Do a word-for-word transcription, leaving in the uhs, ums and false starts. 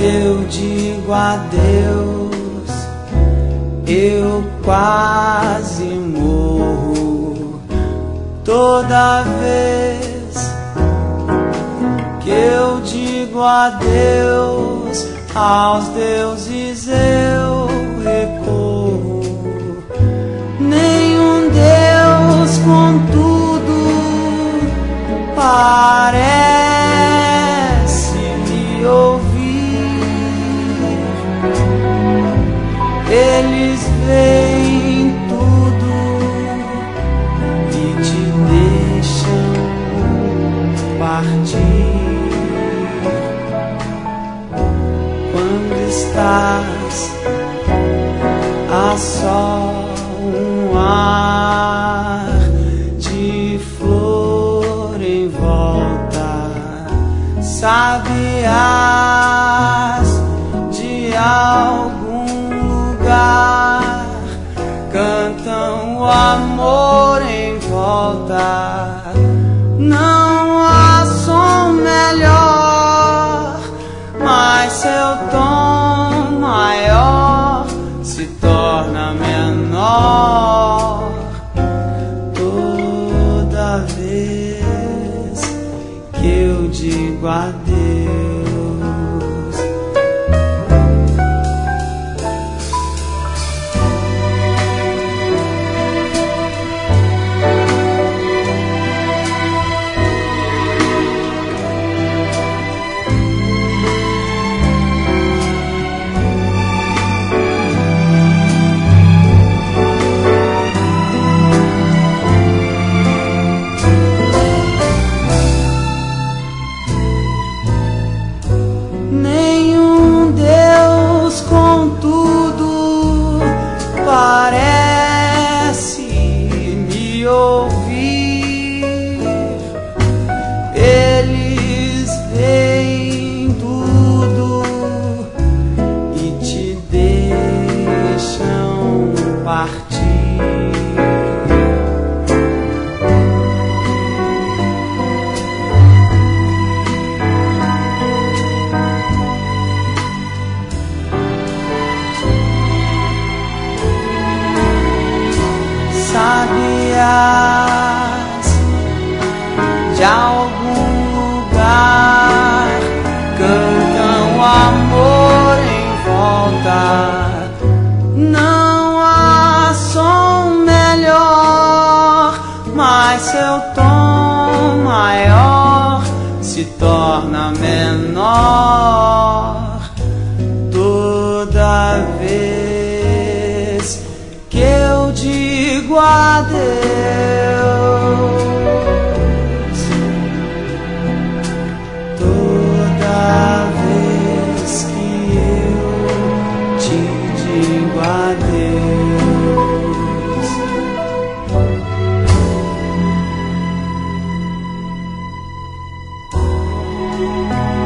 eu digo adeus, eu quase morro. Toda vez que eu digo adeus aos deuses eu recorro. Nenhum Deus, contudo, parece me ouvir. Eles veem tudo e te deixam partir. Quando estás a só um ar de flor em volta, sabiás de algum lugar cantam o amor em volta. Não há som melhor, mas seu tom maior se torna menor toda vez que eu digo adeus. Nenhum Deus, contudo, parece me ouvir. Eles veem tudo e te deixam partir. Sabiás de algum lugar cantam amor em volta. Não há som melhor, mas seu tom maior se torna menor toda vez que eu digo adeus. Toda vez que eu te digo adeus.